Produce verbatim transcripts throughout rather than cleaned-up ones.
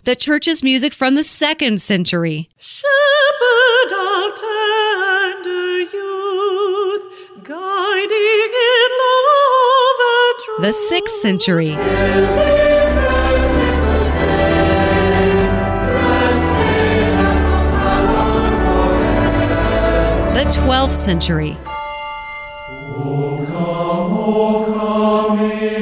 The church's music from the second century. Shepherd of tender youth, guiding in love and truth. The sixth century. The twelfth century. O come, O come,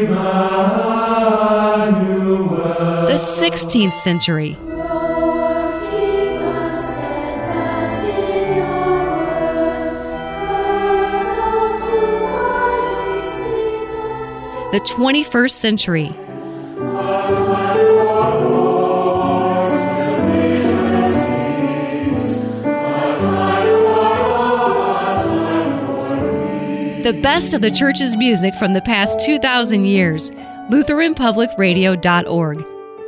Emmanuel. The sixteenth century. Lord, keep us steadfast in your word. Guide us to wisely seat us. The twenty-first century. The best of the church's music from the past two thousand years. Lutheran Public Radio dot org.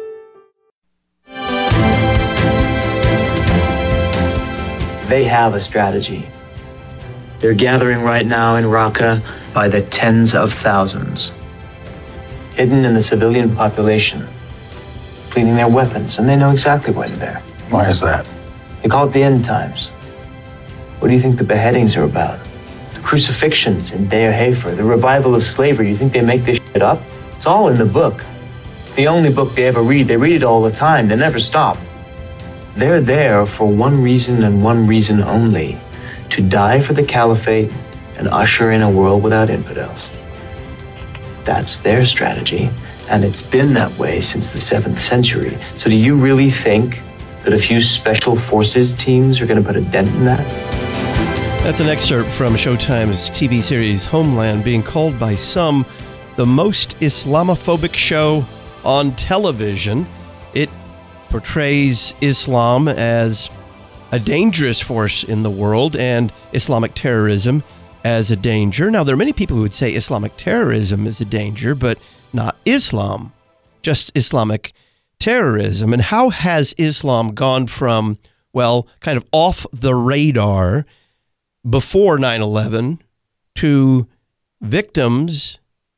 They have a strategy. They're gathering right now in Raqqa by the tens of thousands, hidden in the civilian population, cleaning their weapons, and they know exactly why they're there. Why is that? They call it the end times. What do you think the beheadings are about? The crucifixions in Deir Hafer, the revival of slavery. You think they make this shit up? It's all in the book. The only book they ever read. They read it all the time. They never stop. They're there for one reason and one reason only: to die for the caliphate and usher in a world without infidels. That's their strategy, and it's been that way since the seventh century. So do you really think that a few special forces teams are going to put a dent in that? That's an excerpt from Showtime's T V series Homeland, being called by some the most Islamophobic show on television. It portrays Islam as a dangerous force in the world and Islamic terrorism as a danger. Now, there are many people who would say Islamic terrorism is a danger, but not Islam, just Islamic terrorism. And how has Islam gone from, well, kind of off the radar before nine eleven to victims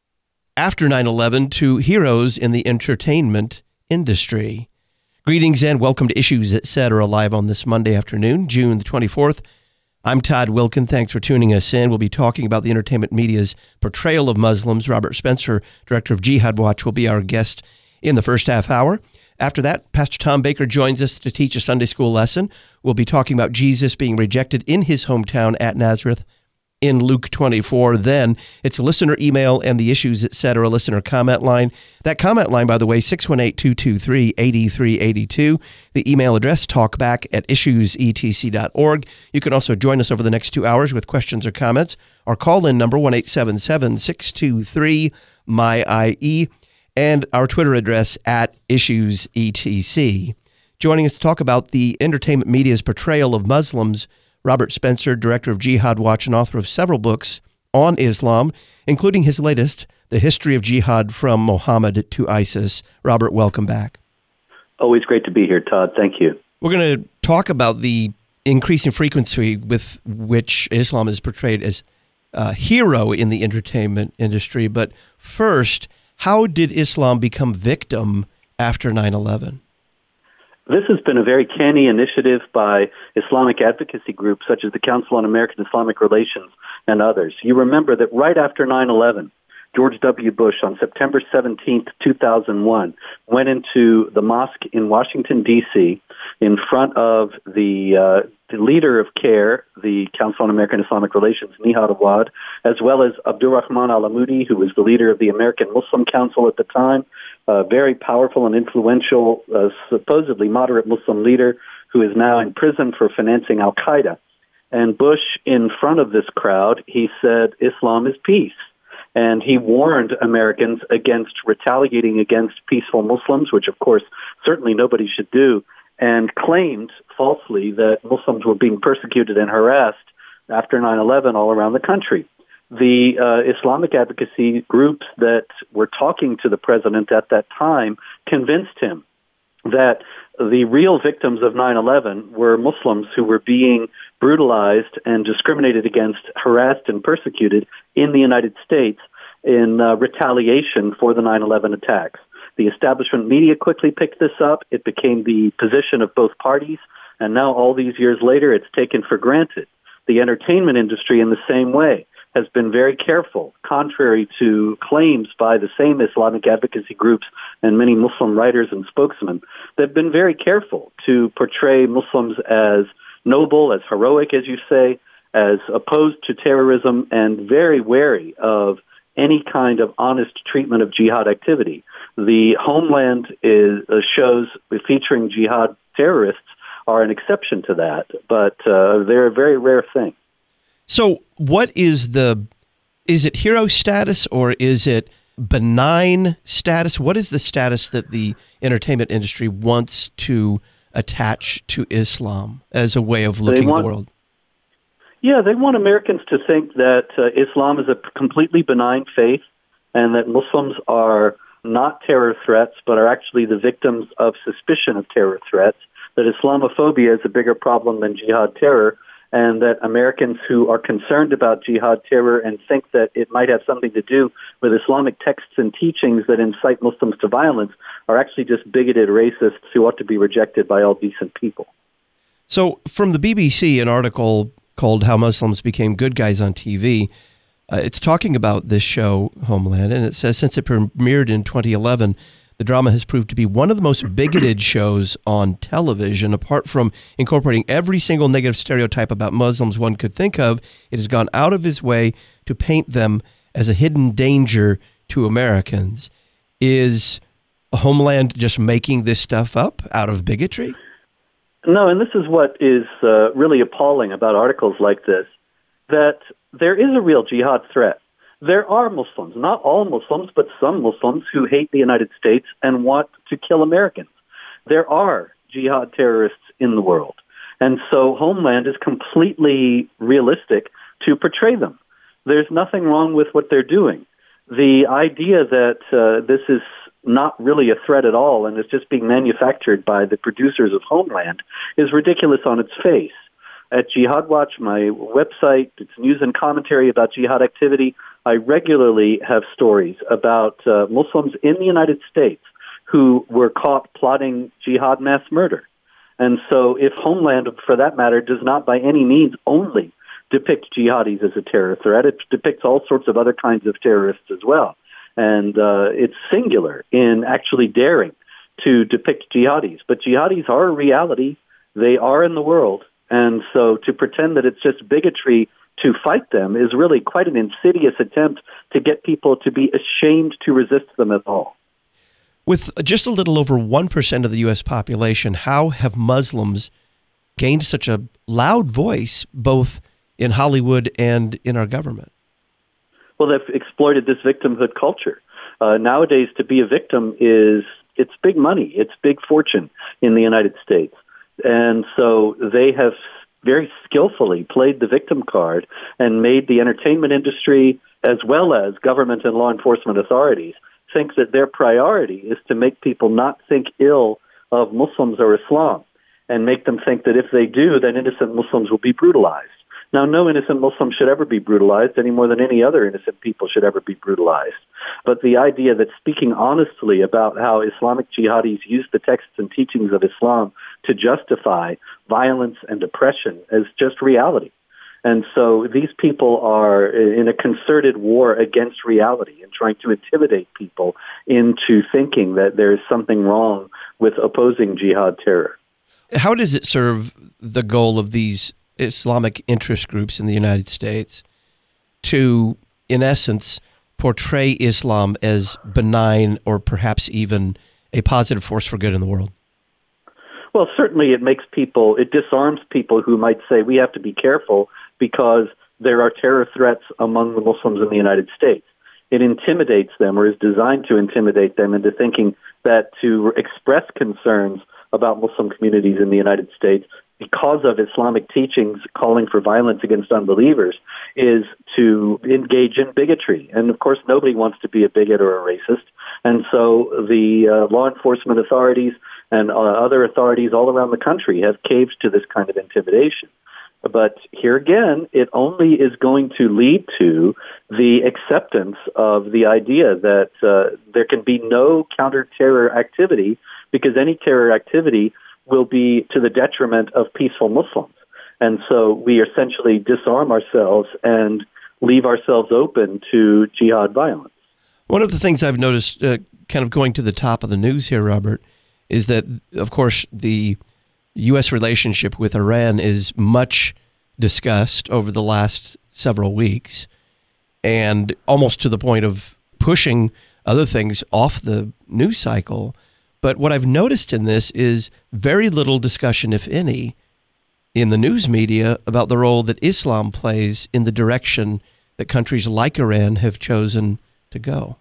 after nine eleven to heroes in the entertainment industry? Greetings and welcome to Issues, et cetera, live on this Monday afternoon, June the twenty-fourth. I'm Todd Wilkin. Thanks for tuning us in. We'll be talking about the entertainment media's portrayal of Muslims. Robert Spencer, director of Jihad Watch, will be our guest in the first half hour. After that, Pastor Tom Baker joins us to teach a Sunday school lesson. We'll be talking about Jesus being rejected in his hometown at Nazareth in Luke twenty-four. Then it's a listener email and the Issues, et cetera, listener comment line. That comment line, by the way, six one eight, two two three, eight three eight two. The email address, talkback at issues e t c dot org. You can also join us over the next two hours with questions or comments. Our call-in number, one eight seven seven, six two three, M Y I E. And our Twitter address, at issues e t c. Joining us to talk about the entertainment media's portrayal of Muslims, Robert Spencer, director of Jihad Watch and author of several books on Islam, including his latest, The History of Jihad from Muhammad to ISIS. Robert, welcome back. Always great to be here, Todd. Thank you. We're going to talk about the increasing frequency with which Islam is portrayed as a hero in the entertainment industry. But first, how did Islam become victim after nine eleven? This has been a very canny initiative by Islamic advocacy groups such as the Council on American Islamic Relations and others. You remember that right after nine eleven, George W. Bush, on September seventeenth, two thousand one, went into the mosque in Washington, D C, in front of the, uh, the leader of CARE, the Council on American Islamic Relations, Nihad Awad, as well as Abdurrahman al-Amudi, who was the leader of the American Muslim Council at the time, a very powerful and influential, uh, supposedly moderate Muslim leader who is now in prison for financing al-Qaeda. And Bush, in front of this crowd, he said, Islam is peace. And he warned Americans against retaliating against peaceful Muslims, which, of course, certainly nobody should do, and claimed falsely that Muslims were being persecuted and harassed after nine eleven all around the country. The uh, Islamic advocacy groups that were talking to the president at that time convinced him that the real victims of nine eleven were Muslims who were being brutalized and discriminated against, harassed and persecuted in the United States in uh, retaliation for the nine eleven attacks. The establishment media quickly picked this up. It became the position of both parties. And now, all these years later, it's taken for granted. The entertainment industry, in the same way, has been very careful, contrary to claims by the same Islamic advocacy groups and many Muslim writers and spokesmen. They've been very careful to portray Muslims as noble, as heroic, as you say, as opposed to terrorism, and very wary of any kind of honest treatment of jihad activity. The Homeland is, uh, shows featuring jihad terrorists are an exception to that, but uh, they're a very rare thing. So what is the, is it hero status or is it benign status? What is the status that the entertainment industry wants to attach to Islam as a way of looking want, at the world? Yeah, they want Americans to think that uh, Islam is a completely benign faith and that Muslims are not terror threats, but are actually the victims of suspicion of terror threats, that Islamophobia is a bigger problem than jihad terror, and that Americans who are concerned about jihad terror and think that it might have something to do with Islamic texts and teachings that incite Muslims to violence are actually just bigoted racists who ought to be rejected by all decent people. So from the B B C, an article called How Muslims Became Good Guys on T V, uh, it's talking about this show, Homeland, and it says since it premiered in twenty eleven, the drama has proved to be one of the most bigoted shows on television. Apart from incorporating every single negative stereotype about Muslims one could think of, it has gone out of its way to paint them as a hidden danger to Americans. Is Homeland just making this stuff up out of bigotry? No, and this is what is uh, really appalling about articles like this, that there is a real jihad threat. There are Muslims, not all Muslims, but some Muslims who hate the United States and want to kill Americans. There are jihad terrorists in the world. And so Homeland is completely realistic to portray them. There's nothing wrong with what they're doing. The idea that uh, this is not really a threat at all and is just being manufactured by the producers of Homeland is ridiculous on its face. At Jihad Watch, my website, it's news and commentary about jihad activity, I regularly have stories about uh, Muslims in the United States who were caught plotting jihad mass murder. And so if Homeland, for that matter, does not by any means only depict jihadis as a terror threat, it depicts all sorts of other kinds of terrorists as well. And uh, it's singular in actually daring to depict jihadis. But jihadis are a reality. They are in the world. And so to pretend that it's just bigotry to fight them is really quite an insidious attempt to get people to be ashamed to resist them at all. With just a little over one percent of the U S population, how have Muslims gained such a loud voice both in Hollywood and in our government? Well, they've exploited this victimhood culture. Uh, nowadays, to be a victim is, it's big money. It's big fortune in the United States. And so they have very skillfully played the victim card and made the entertainment industry, as well as government and law enforcement authorities, think that their priority is to make people not think ill of Muslims or Islam and make them think that if they do, then innocent Muslims will be brutalized. Now, no innocent Muslim should ever be brutalized any more than any other innocent people should ever be brutalized. But the idea that speaking honestly about how Islamic jihadis use the texts and teachings of Islam to justify violence and oppression is just reality. And so these people are in a concerted war against reality and trying to intimidate people into thinking that there is something wrong with opposing jihad terror. How does it serve the goal of these Islamic interest groups in the United States to, in essence, portray Islam as benign or perhaps even a positive force for good in the world? Well, certainly it makes people, it disarms people who might say we have to be careful because there are terror threats among the Muslims in the United States. It intimidates them or is designed to intimidate them into thinking that to express concerns about Muslim communities in the United States because of Islamic teachings calling for violence against unbelievers is to engage in bigotry. And of course, nobody wants to be a bigot or a racist. And so the uh, law enforcement authorities and uh, other authorities all around the country have caved to this kind of intimidation. But here again, it only is going to lead to the acceptance of the idea that uh, there can be no counter-terror activity, because any terror activity will be to the detriment of peaceful Muslims. And so we essentially disarm ourselves and leave ourselves open to jihad violence. One of the things I've noticed, uh, kind of going to the top of the news here, Robert, is that, of course, the U S relationship with Iran is much discussed over the last several weeks, and almost to the point of pushing other things off the news cycle. But what I've noticed in this is very little discussion, if any, in the news media about the role that Islam plays in the direction that countries like Iran have chosen to go.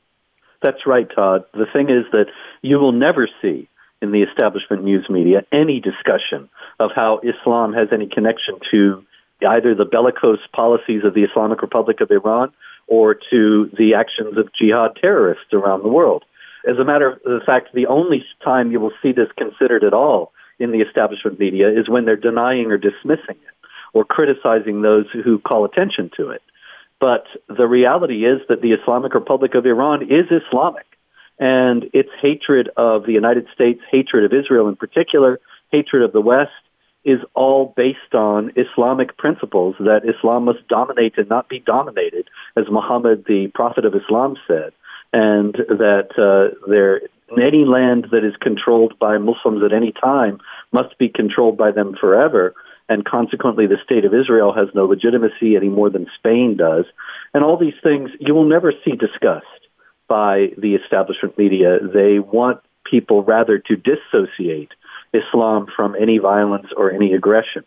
That's right, Todd. The thing is that you will never see in the establishment news media any discussion of how Islam has any connection to either the bellicose policies of the Islamic Republic of Iran or to the actions of jihad terrorists around the world. As a matter of fact, the only time you will see this considered at all in the establishment media is when they're denying or dismissing it or criticizing those who call attention to it. But the reality is that the Islamic Republic of Iran is Islamic. And its hatred of the United States, hatred of Israel in particular, hatred of the West, is all based on Islamic principles that Islam must dominate and not be dominated, as Muhammad, the prophet of Islam, said, and that uh, there, any land that is controlled by Muslims at any time must be controlled by them forever, and consequently the state of Israel has no legitimacy any more than Spain does. And all these things you will never see discussed by the establishment media. They want people rather to dissociate Islam from any violence or any aggression.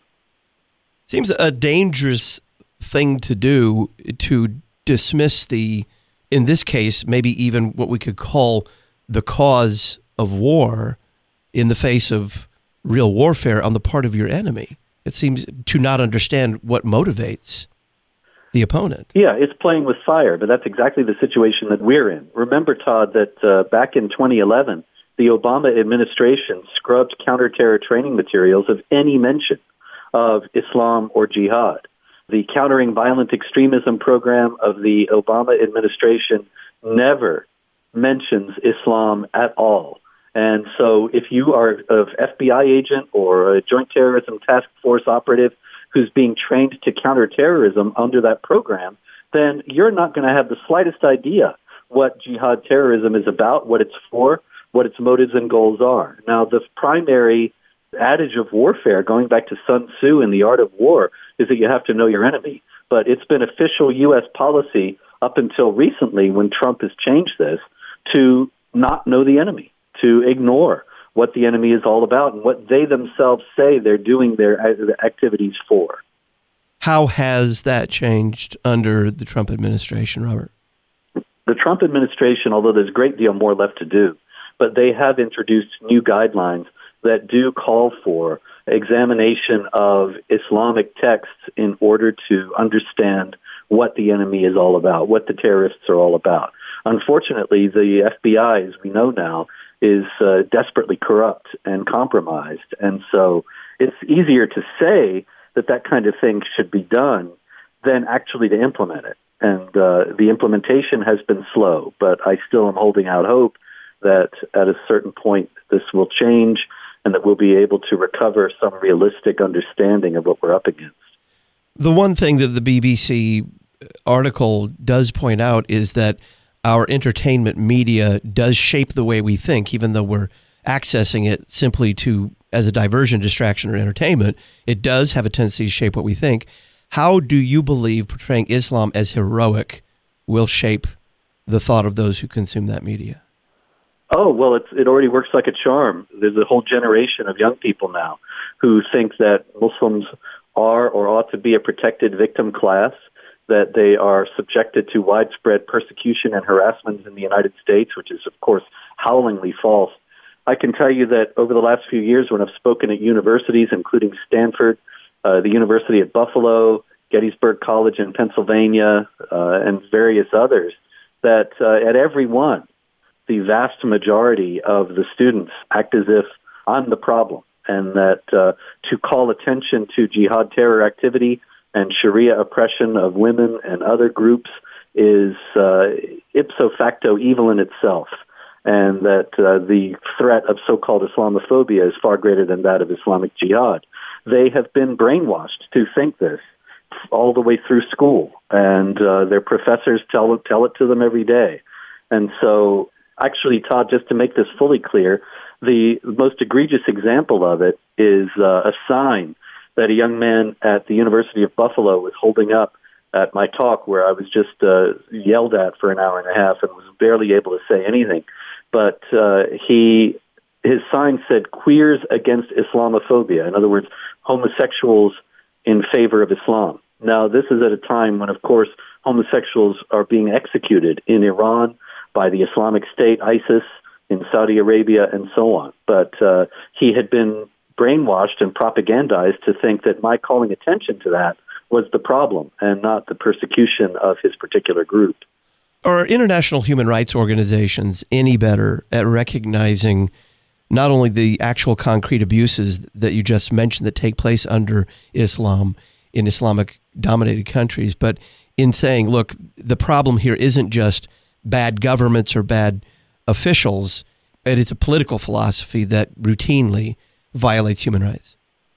Seems a dangerous thing to do, to dismiss the, in this case, maybe even what we could call the cause of war in the face of real warfare on the part of your enemy. It seems to not understand what motivates the opponent. Yeah, it's playing with fire, but that's exactly the situation that we're in. Remember, Todd, that uh, back in twenty eleven, the Obama administration scrubbed counterterror training materials of any mention of Islam or jihad. The Countering Violent Extremism program of the Obama administration never mentions Islam at all. And so if you are an F B I agent or a Joint Terrorism Task Force operative who's being trained to counter terrorism under that program, then you're not going to have the slightest idea what jihad terrorism is about, what it's for, what its motives and goals are. Now, the primary adage of warfare, going back to Sun Tzu in The Art of War, is that you have to know your enemy. But it's been official U S policy up until recently, when Trump has changed this, to not know the enemy, to ignore what the enemy is all about and what they themselves say they're doing their activities for. How has that changed under the Trump administration, Robert? The Trump administration, although there's a great deal more left to do, but they have introduced new guidelines that do call for examination of Islamic texts in order to understand what the enemy is all about, what the terrorists are all about. Unfortunately, the F B I, as we know now, is uh, desperately corrupt and compromised. And so it's easier to say that that kind of thing should be done than actually to implement it. And uh, the implementation has been slow, but I still am holding out hope that at a certain point this will change and that we'll be able to recover some realistic understanding of what we're up against. The one thing that the B B C article does point out is that our entertainment media does shape the way we think, even though we're accessing it simply to as a diversion, distraction, or entertainment. It does have a tendency to shape what we think. How do you believe portraying Islam as heroic will shape the thought of those who consume that media? Oh, well, it's, it already works like a charm. There's a whole generation of young people now who think that Muslims are or ought to be a protected victim class, that they are subjected to widespread persecution and harassment in the United States, which is, of course, howlingly false. I can tell you that over the last few years, when I've spoken at universities, including Stanford, uh, the University at Buffalo, Gettysburg College in Pennsylvania, uh, and various others, that uh, at every one, the vast majority of the students act as if I'm the problem, and that uh, to call attention to jihad terror activity and Sharia oppression of women and other groups is uh, ipso facto evil in itself, and that uh, the threat of so-called Islamophobia is far greater than that of Islamic jihad. They have been brainwashed to think this all the way through school, and uh, their professors tell tell it to them every day. And so, actually, Todd, just to make this fully clear, the most egregious example of it is uh, a sign that a young man at the University of Buffalo was holding up at my talk, where I was just uh, yelled at for an hour and a half and was barely able to say anything. But uh, he, his sign said, "Queers against Islamophobia." In other words, homosexuals in favor of Islam. Now, this is at a time when, of course, homosexuals are being executed in Iran by the Islamic State, ISIS, in Saudi Arabia, and so on. But uh, he had been brainwashed and propagandized to think that my calling attention to that was the problem and not the persecution of his particular group. Are international human rights organizations any better at recognizing not only the actual concrete abuses that you just mentioned that take place under Islam in Islamic-dominated countries, but in saying, look, the problem here isn't just bad governments or bad officials, it is a political philosophy that routinely violates human rights?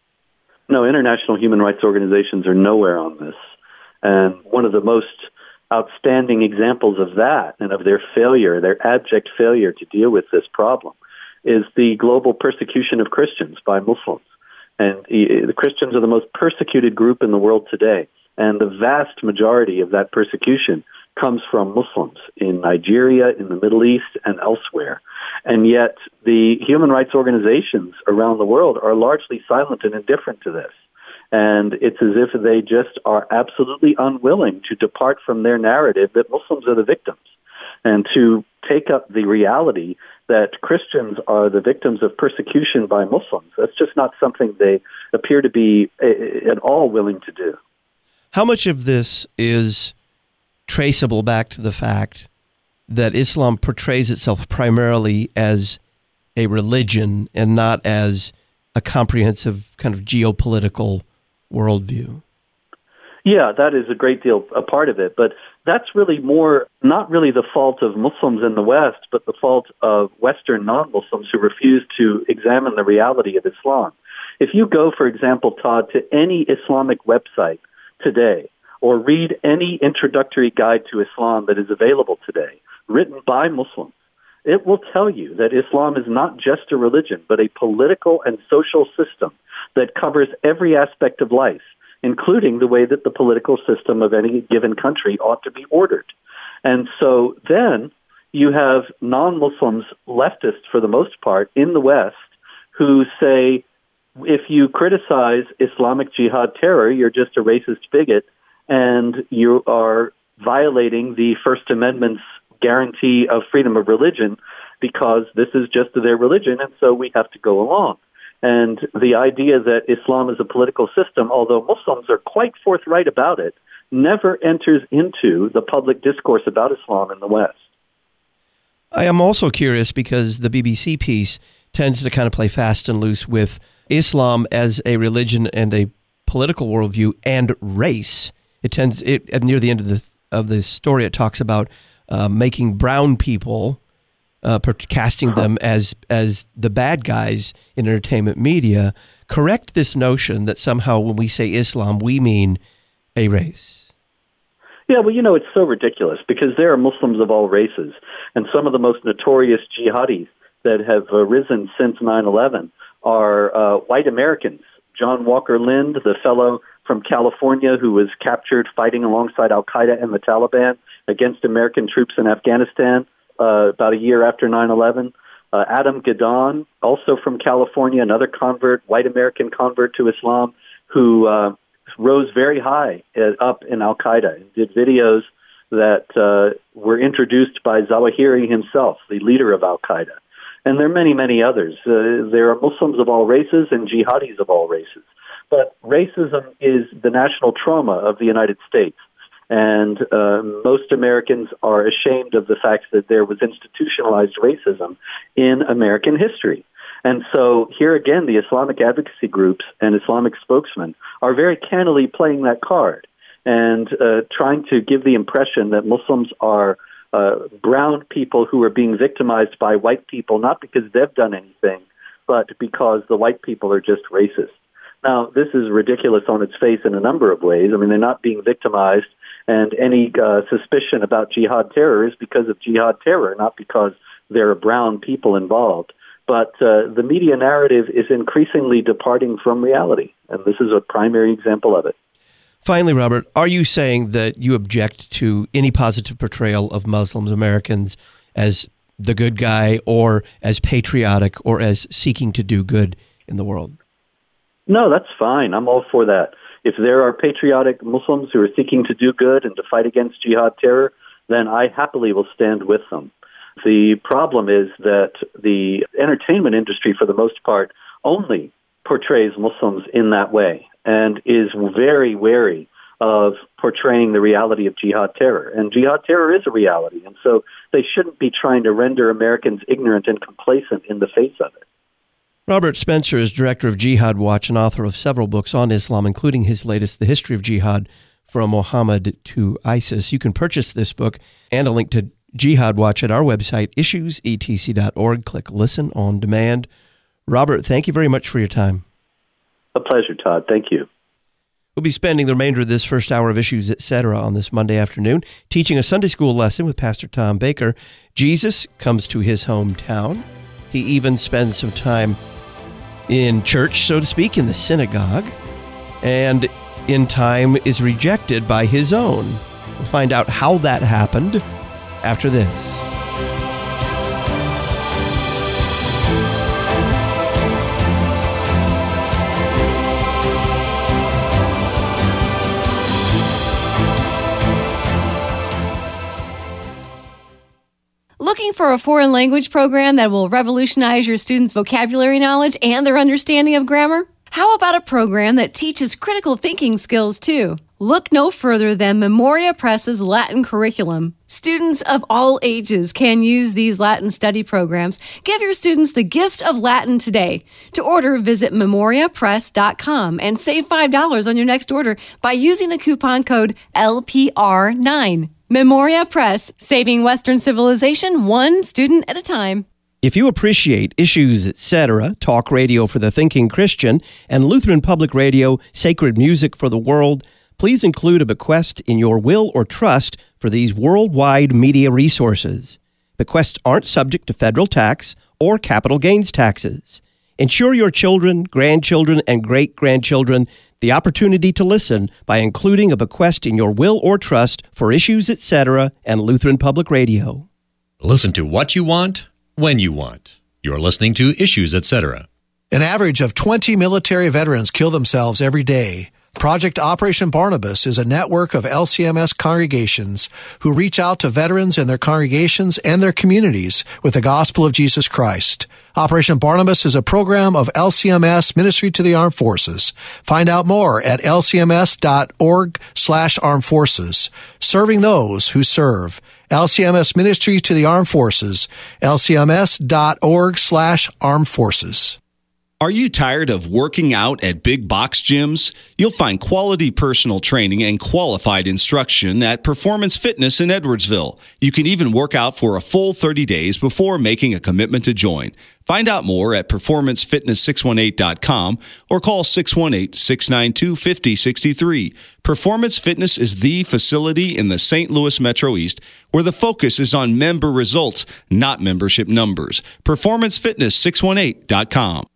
No, international human rights organizations are nowhere on this. And one of the most outstanding examples of that and of their failure, their abject failure to deal with this problem, is the global persecution of Christians by Muslims. And the Christians are the most persecuted group in the world today. And the vast majority of that persecution comes from Muslims in Nigeria, in the Middle East, and elsewhere. And yet the human rights organizations around the world are largely silent and indifferent to this. And it's as if they just are absolutely unwilling to depart from their narrative that Muslims are the victims and to take up the reality that Christians are the victims of persecution by Muslims. That's just not something they appear to be at all willing to do. How much of this is traceable back to the fact that Islam portrays itself primarily as a religion and not as a comprehensive kind of geopolitical worldview? Yeah, that is a great deal a part of it, but that's really more not really the fault of Muslims in the West, but the fault of Western non-Muslims who refuse to examine the reality of Islam. If you go, for example, Todd, to any Islamic website today, or read any introductory guide to Islam that is available today, written by Muslims, it will tell you that Islam is not just a religion, but a political and social system that covers every aspect of life, including the way that the political system of any given country ought to be ordered. And so then you have non-Muslims, leftists for the most part, in the West, who say, if you criticize Islamic jihad terror, you're just a racist bigot, and you are violating the First Amendment's guarantee of freedom of religion because this is just their religion, and so we have to go along. And the idea that Islam is a political system, although Muslims are quite forthright about it, never enters into the public discourse about Islam in the West. I am also curious because the B B C piece tends to kind of play fast and loose with Islam as a religion and a political worldview and race. It tends, it, at near the end of the of the story, it talks about uh, making brown people, uh, casting them as as the bad guys in entertainment media. Correct this notion that somehow when we say Islam, we mean a race. Yeah, well, you know, it's so ridiculous because there are Muslims of all races, and some of the most notorious jihadis that have uh, risen since nine eleven are uh, white Americans. John Walker Lind, the fellow from California who was captured fighting alongside Al-Qaeda and the Taliban against American troops in Afghanistan uh, about a year after nine eleven. Uh, Adam Gadon, also from California, another convert, white American convert to Islam, who uh, rose very high uh, up in Al-Qaeda and did videos that uh, were introduced by Zawahiri himself, the leader of Al-Qaeda. And there are many, many others. Uh, there are Muslims of all races and jihadis of all races. But racism is the national trauma of the United States. And uh, most Americans are ashamed of the fact that there was institutionalized racism in American history. And so here again, the Islamic advocacy groups and Islamic spokesmen are very cannily playing that card and uh, trying to give the impression that Muslims are uh, brown people who are being victimized by white people, not because they've done anything, but because the white people are just racist. Now, this is ridiculous on its face in a number of ways. I mean, they're not being victimized, and any uh, suspicion about jihad terror is because of jihad terror, not because there are brown people involved. But uh, the media narrative is increasingly departing from reality, and this is a primary example of it. Finally, Robert, are you saying that you object to any positive portrayal of Muslims Americans as the good guy or as patriotic or as seeking to do good in the world? No, that's fine. I'm all for that. If there are patriotic Muslims who are seeking to do good and to fight against jihad terror, then I happily will stand with them. The problem is that the entertainment industry, for the most part, only portrays Muslims in that way and is very wary of portraying the reality of jihad terror. And jihad terror is a reality, and so they shouldn't be trying to render Americans ignorant and complacent in the face of it. Robert Spencer is director of Jihad Watch and author of several books on Islam, including his latest, The History of Jihad, From Muhammad to ISIS. You can purchase this book and a link to Jihad Watch at our website, issues e t c dot org. Click Listen on Demand. Robert, thank you very much for your time. A pleasure, Todd. Thank you. We'll be spending the remainder of this first hour of Issues, et cetera on this Monday afternoon, teaching a Sunday school lesson with Pastor Tom Baker. Jesus comes to his hometown. He even spends some time in church, so to speak, in the synagogue, and in time is rejected by his own. We'll find out how that happened after this. Looking for a foreign language program that will revolutionize your students' vocabulary knowledge and their understanding of grammar? How about a program that teaches critical thinking skills too? Look no further than Memoria Press's Latin curriculum. Students of all ages can use these Latin study programs. Give your students the gift of Latin today. To order, visit memoria press dot com and save five dollars on your next order by using the coupon code L P R nine. Memoria Press, saving Western civilization one student at a time. If you appreciate Issues, et cetera, talk radio for the thinking Christian, and Lutheran Public Radio, sacred music for the world, please include a bequest in your will or trust for these worldwide media resources. Bequests aren't subject to federal tax or capital gains taxes. Ensure your children, grandchildren, and great-grandchildren the opportunity to listen by including a bequest in your will or trust for Issues, et cetera, and Lutheran Public Radio. Listen to what you want, when you want. You're listening to Issues, et cetera. An average of twenty military veterans kill themselves every day. Project Operation Barnabas is a network of L C M S congregations who reach out to veterans and their congregations and their communities with the gospel of Jesus Christ. Operation Barnabas is a program of L C M S Ministry to the Armed Forces. Find out more at l c m s dot org slash armed forces. Serving those who serve. L C M S Ministry to the Armed Forces. l c m s dot org slash armed forces. Are you tired of working out at big box gyms? You'll find quality personal training and qualified instruction at Performance Fitness in Edwardsville. You can even work out for a full thirty days before making a commitment to join. Find out more at performance fitness six one eight dot com or call six one eight, six nine two, five zero six three. Performance Fitness is the facility in the Saint Louis Metro East where the focus is on member results, not membership numbers. performance fitness six one eight dot com.